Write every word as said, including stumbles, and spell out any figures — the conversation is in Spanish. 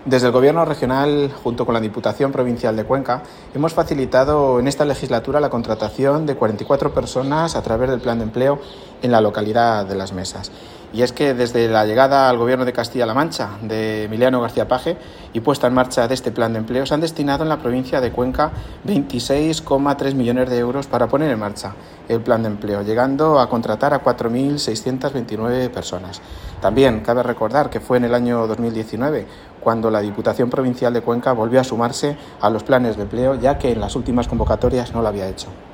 Desde el Gobierno regional, junto con la Diputación Provincial de Cuenca, hemos facilitado en esta legislatura la contratación de cuarenta y cuatro personas a través del plan de empleo en la localidad de Las Mesas. Y es que desde la llegada al Gobierno de Castilla-La Mancha de Emiliano García Paje y puesta en marcha de este plan de empleo, se han destinado en la provincia de Cuenca veintiséis coma tres millones de euros para poner en marcha el plan de empleo, llegando a contratar a cuatro mil seiscientas veintinueve personas. También cabe recordar que fue en el año dos mil diecinueve cuando la Diputación Provincial de Cuenca volvió a sumarse a los planes de empleo, ya que en las últimas convocatorias no lo había hecho.